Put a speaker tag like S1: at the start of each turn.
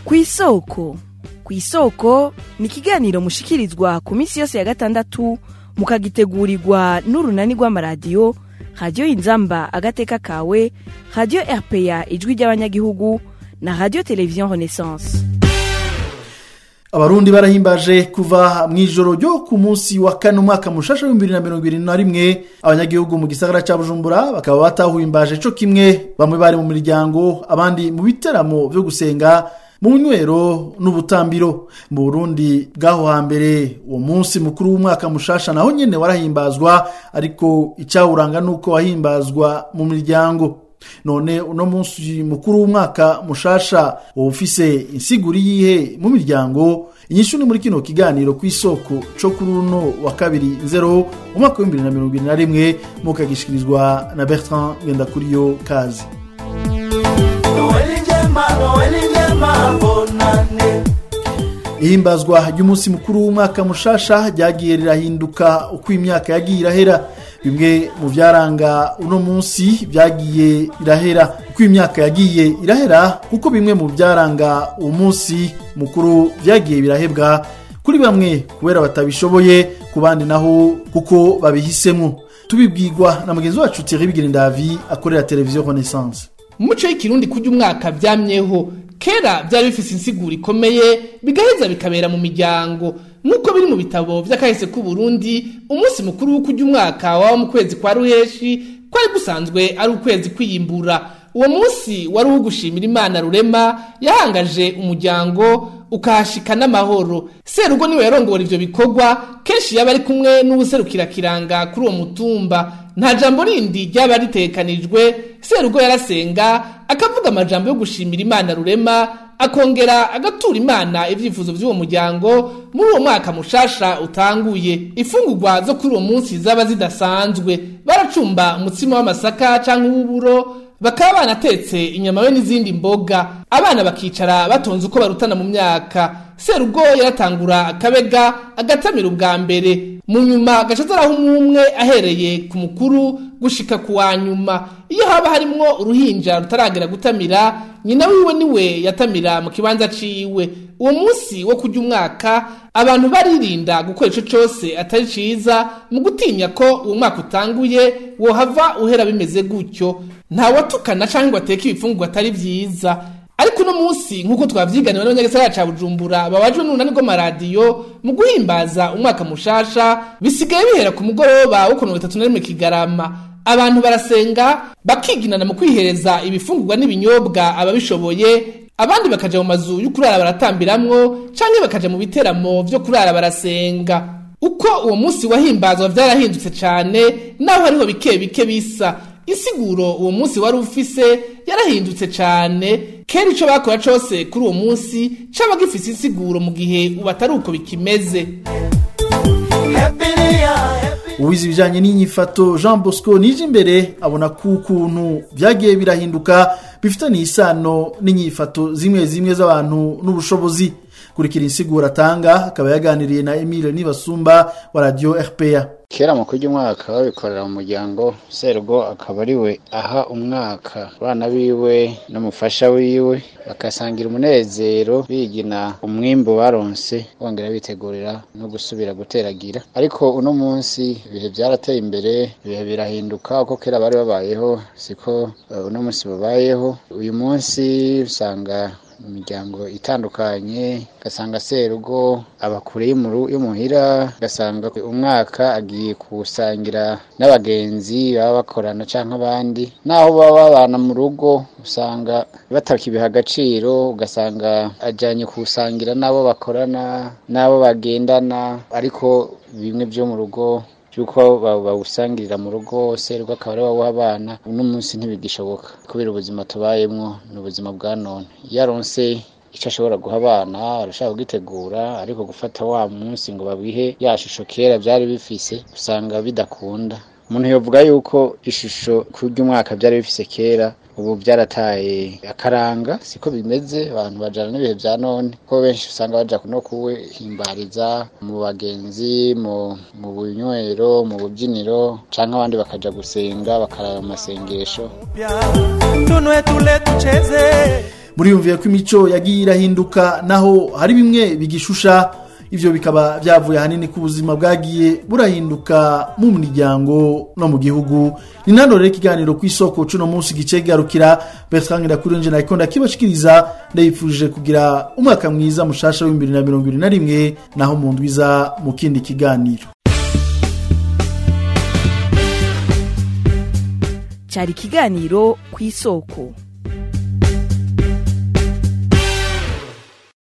S1: Kw'isoko. Kw'isoko ni ikiganiro mushikirizwa ku minsi yose ya gatandatu mukagitegurirwa n'urunani rw'amaradiyo Radio Inzamba agateka kawe, Radio RPA ijwi ry'abanyagihugu na Radio Television Renaissance.
S2: Abarundi barahimbaje kuva mwijoro ryo ku munsi wa kane umwaka mushasha 2021 abanyagihugu mu gisagara ca Bujumbura bakaba batahuimbaje co kimwe, bamwe bari mu miryango abandi mu biteramo byo gusenga mu nywero n'ubutambiro. Mu Burundi bwaho hambere uwo munsi mukuru w'umwaka mushasha naho nyene warahimbazwa, ariko icyawuranga nuko wahimbazwa mu miryango. None uno munsi mukuru w'umwaka mushasha ufise insiguri yihe mu miryango? Inyishu ni muri kino kiganiro kw'isoko co kuri uno wa 2/0 umwaka wa 2021 mukagishikirizwa na Bertrand Ngendakuriyo. Kazi ihimbazwa ry'umunsi mukuru w'umwaka mushasha ryagiye rirahinduka uko imyaka yagiye irahera. Bimwe mu byaranga uno munsi byagiye irahera uko imyaka yagiye irahera, kuko bimwe mu byaranga uwo munsi mukuru byagiye birahebwa kuri bamwe kubera batabishoboye, ku bandi naho kuko babihisemo. Tubibwirwa na mugenzi wacu Thierry Bigirindavi akorera Television Renaissance.
S3: Muco y'ikirundi kujya umwaka byamyeho kera byari bifise insiguro ikomeye, bigaheza bikabera mu miryango. Nuko biri mu bitabo vy'akahise ku Burundi, umunsi mukuru wo kujya umwaka wa mu kwezi kwa ruheshi kwari gusanzwe ari ukwezi kwiyimbura. Uwo munsi wari wo gushimira Imana Rurema yahangaje umuryango ukahashika n'amahoro. Serugo niwe yarongora ivyo bikorwa, kenshi yaba ari kumwe n'ubuserukira kiranga kuri uwo mutumba. Nta jambo rindi ryaba ritekanijwe, Serugo yarasenga akavuga amajambo yo gushimira Imana Rurema, akongera agatura Imana ivyifuzo vy'uwo muryango muri uwo mwaka mushasha utanguye. Ifungurwa zo kuri uwo munsi zaba zidasanzwe, baracumba umutsima w'amasaka canke w'uburo, bakaba banatetse inyama we n'izindi mboga. Abana bakicara batonze uko barutana mu myaka. Serugo yaratangura akabega agatamira ubwa mbere, mu nyuma gacaza araho umwe ahereye ku mukuru gushika ku wanyuma. Iyo haba harimwo uruhinja rutaragera gutamira, nyina wiwe niwe yatamira mu kibanza ciwe. Uwo munsi wo kujya umwaka abantu baririnda gukora ico cose atari ciza, mu gutinya ko uwo mwaka utanguye wohava uhera bimeze gutyo. Nta watukana canke ngo ateke ibifungurwa atari vyiza. Ariko no munsi nkuko twavyiganiwe n'abanyagisagara ca Bujumbura babajwe n'urunani rw'amaradiyo mu guhimbaza umwaka mushasha, bisigaye bihera ku mugoroba wo ku 31 Kigarama. Abantu barasenga bakiginana mu kwihereza ibifungurwa n'ibinyobwa ababishoboye, abandi bakaja mu mazu yo kurara baratambiramwo canke bakaja mu biteramo vyo kurara barasenga. Uko uwo munsi wahimbazwa vyarahindutse cane, naho hariho bike bike bisa. Insiguro uwo munsi wari ufise yarahindutse cane. Kera ico bakora cose kuri uwo munsi caba gifise insiguro, mu gihe ubatari uko bikimeze.
S2: Uwize ibijanye n'inyifato Jean Bosco Nijimbere abona ko ukuntu byagiye birahinduka bifitanye isano n'inyifato zimwe zimwe z'abantu n'ubushobozi. Kurikira insiguro atanga akaba yaganiriye na Emile Nibasumba wa Radio RPA.
S4: Kera mu kujya umwaka babikorera mu muryango, Serugo akaba ariwe aha umwaka abana biwe n'umufasha wiwe, bakasangira umunezero bigina umwimbo baronse, bongera bitegurira no gusubira guteragira. Ariko uno munsi ibihe byarateye imbere, ibihe birahinduka. Uko kera bari babayeho siko uno munsi babayeho. Uyu munsi usanga imiryango itandukanye, gasanga Serugo abakure y'umuhira, gasanga umwaka agiye kusangira n'abagenzi baba bakorana canke abandi, naho baba babana mu rugo usanga batakibiha agaciro, ugasanga ajanye kusangira nabo bakorana nabo bagendana. Ariko bimwe byo mu rugo yuko bawusangirira mu rugo, Serugo akaba ari wawe abana, uno munsi ntibigishoboka kubera ubuzima tubayemwo n'ubuzima bwa none. Yaronse icyo ashobora guha abana arashaka kugitegura, ariko gufata wa munsi ngo babihe ya shusho kera byari bifise usanga bidakunda. Umuntu yovuga yuko ishusho kurya umwaka byari bifise kera ubu byarataye akaranga, siko bimeze. Abantu bajana n'ibihe bya none, ko benshi usanga baja no kuhimbariza mu bagenzi, mu bunywero, mu bubyiniro, canke abandi bakaja gusenga bakaraba amasengesho.
S2: muriyumviye ko imico yagiye irahinduka naho hari bimwe bigishusha. Ivyo bikaba byavuye hanini ku buzima bwagiye burahinduka mu miryango no mu gihugu. Ni nano rero ikiganiro kw'isoko cuno munsi gicegarukira. Bertrand Ndakurenje na ikonda kibashikiriza ndayifurije kugira umwaka mwiza mushasha wa 2021 naho mu ndwiza mu kindi kiganiro.
S1: Cari kiganiro kw'isoko.